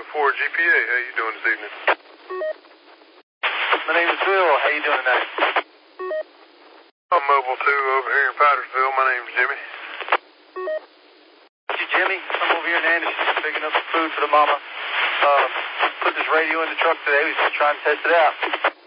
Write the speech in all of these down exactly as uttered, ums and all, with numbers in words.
four G P A. How you doing this evening? My name is Bill. How you doing tonight? I'm Mobile two over here in Powdersville. My name's Jimmy. Hey, Jimmy. I'm over here in Anderson picking up some food for the mama. Uh, put this radio in the truck today. We just trying to test it out.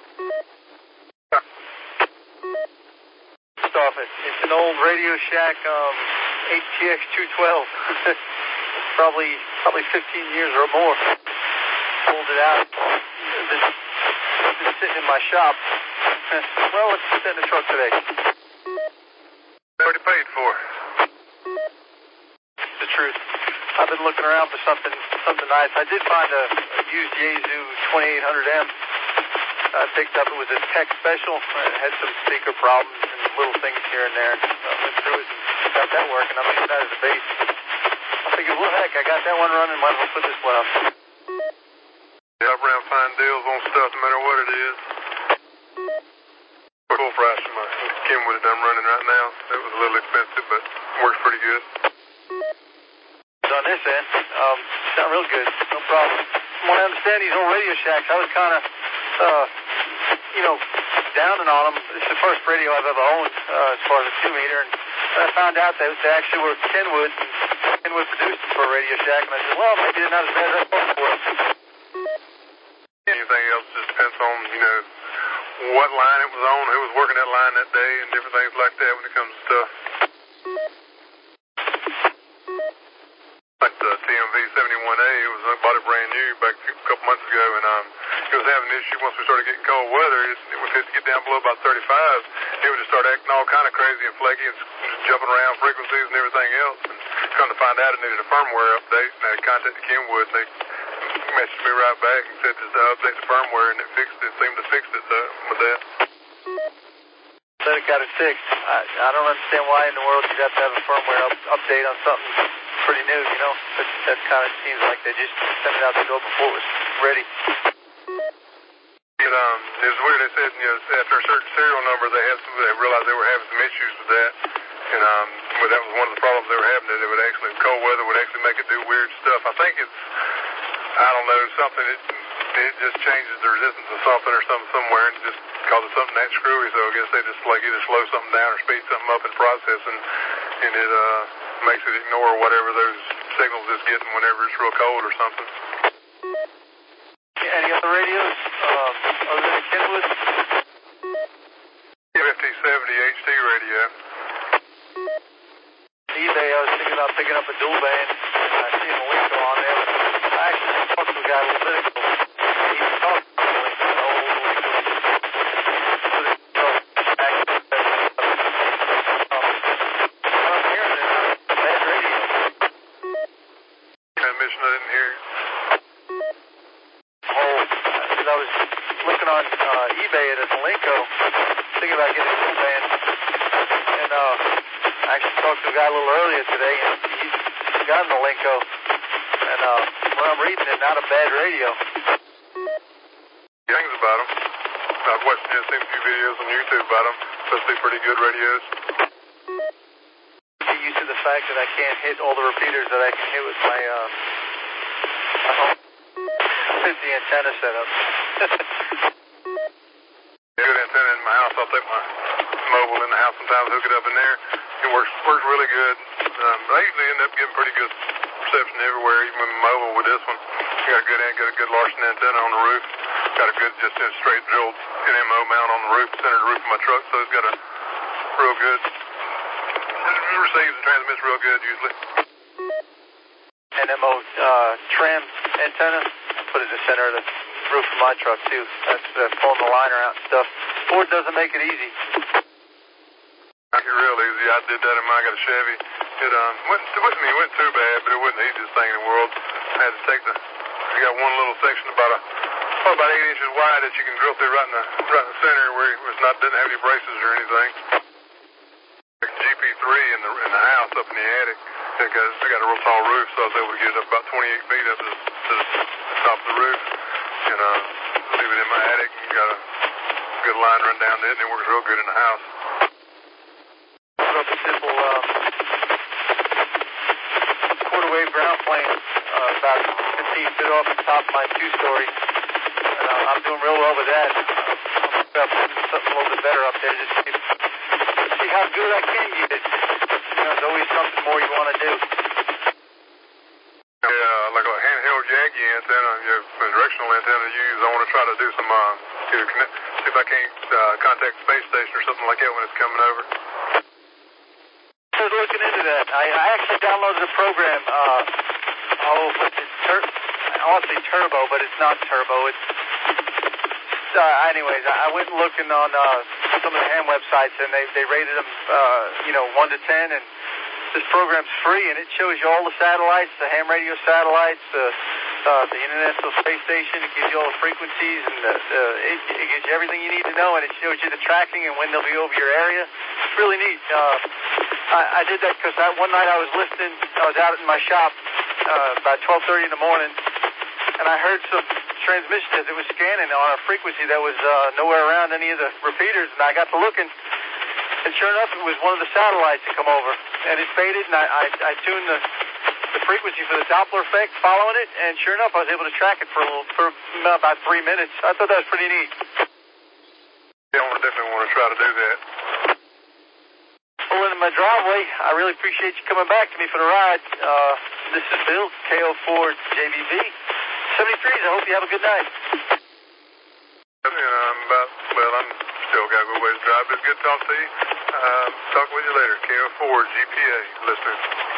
First off, it's, it's an old Radio Shack um, H T X two twelve. probably probably fifteen years or more. Pulled it out. It's been, it's been sitting in my shop. Well, let's put that in the truck today. Already paid for. The truth. I've been looking around for something something nice. I did find a, a used Yaesu twenty-eight hundred M. I picked up. It was a tech special. It had some speaker problems and little things here and there. I went through it and got that working. I'm looking at the base. I figured, well, heck, I got that one running. Might as well put this one up. Yeah, I ran fine deals on stuff no matter what it is. Full price for my Kenwood that I'm running right now. It was a little expensive, but works pretty good. On this end, um, sound real good. No problem. From what I understand, these old Radio Shacks, I was kind of, uh, you know, downing on them. This is the first radio I've ever owned uh, as far as a two-meter, and I found out that they actually were Kenwood, and Kenwood produced them for a Radio Shack, and I said, well, maybe they're not as bad as I thought they were. Anything else just depends on, you know, what line it was on, who was working that line that day, and different things like that when it comes to stuff. Like the T M V seventy-one A, it was, I bought it brand new back a couple months ago, and um, it was having an issue once we started getting cold weather. It, it would hit to get down below about thirty-five. It would just start acting all kind of crazy and flaky and just jumping around frequencies and everything else. And come to find out, it needed a firmware update, and I contacted Kenwood, and they messaged me right back and said just to update the firmware, and it fixed it. It seemed to fix it uh, with that. Said it got it fixed. I, I don't understand why in the world you'd have to have a firmware up, update on something pretty new, you know? But that kind of seems like they just sent it out the door before it was ready. But, um, it was weird. They said, you know, after a certain serial number, they had some, they realized they were having some issues with that. And, um, well, that was one of the problems they were having, that it would actually, cold weather would actually make it do weird stuff. I think it's, I don't know, something, it, it just changes the resistance of something or something somewhere, and it just causes something that screwy. So I guess they just, like, either slow something down or speed something up in the process, and, and it, uh, makes it ignore whatever those signals it's getting whenever it's real cold or something. Any other radios, um, other than the Kenwood? fifty seventy H D radio. eBay, I was thinking about picking up a dual band. I see a Malenko on there. I actually talked to a guy a little bit ago. He was talking about a Malenko, an old Malenko. Put it, so, actually, um, I'm hearing it. Bad radio. Transmission, I didn't hear. Oh, because I was looking on uh, eBay at a Malenko, thinking about getting a dual band. And, uh, I actually talked to a guy a little earlier today, and he's got a Malenko. And, uh, when I'm reading it, not a bad radio. Things about them. I've watched, you know, seen a few videos on YouTube about them. Supposed to be pretty good radios. Get used to the fact that I can't hit all the repeaters that I can hit with my, uh, my home fifty antenna setup. Good antenna in my house. I'll take my mobile in the house sometimes, hook it up in there. It works works really good. Um, I usually end up getting pretty good reception everywhere, even with my mobile with this one. Got a good got a good Larson antenna on the roof. Got a good, just a straight drilled N M O mount on the roof, center of the roof of my truck, so it's got a real good, it receives and transmits real good usually. N M O uh, trim antenna. Put it in the center of the roof of my truck too. That's uh, pulling the liner out and stuff. Ford doesn't make it easy. Make it real easy. I did that in mine. I got a Chevy. It um went it wasn't it wasn't too bad, but it wasn't the easiest thing in the world. I had to take the I got one little section about a oh, about eight inches wide that you can drill through right in the right in the center where it was not didn't have any braces or anything. Like G P three in the in the house up in the attic. I got I got a real tall roof, so I was able to get it up about twenty-eight feet up to the, to the top of the roof, and uh leave it in my attic and got a good line run down to it, and it works real good in the house. Put up a simple uh, quarter wave ground plane uh, about fifteen feet off the top of my two-story. And uh, I'm doing real well with that. I'm going to put something a little bit better up there just to see, see how good I can get it. You know, there's always something more you want to do. Yeah, like a handheld Yankee antenna, your directional antenna you use. I want to try to do some, uh, either connect, see if I can't uh, contact the space station or something like that when it's coming over. I was looking into that. I, I actually downloaded a program. Uh, oh, what's it? Tur- I want to say Turbo, but it's not Turbo. It's uh, anyways. I went looking on uh, some of the ham websites, and they they rated them, uh, you know, one to ten, and this program's free, and it shows you all the satellites, the ham radio satellites, the uh, the International Space Station. It gives you all the frequencies, and the, the, it, it gives you everything you need to know, and it shows you the tracking and when they'll be over your area. It's really neat. Uh, I, I did that because one night I was listening. I was out in my shop uh, about twelve thirty in the morning, and I heard some transmission as it was scanning on a frequency that was uh, nowhere around any of the repeaters, and I got to looking. And sure enough, it was one of the satellites that come over, and it faded, and I, I, I tuned the, the frequency for the Doppler effect, following it, and sure enough, I was able to track it for a little, for about three minutes. I thought that was pretty neat. Yeah, I definitely want to try to do that. Well, in my driveway, I really appreciate you coming back to me for the ride. Uh, this is Bill, K O four J V V. seventy-threes, I hope you have a good night. Yeah, I'm about, well, I'm still got a good ways to drive, but it's good to talk to you. Uh, talk with you later. K O four G P A, listening.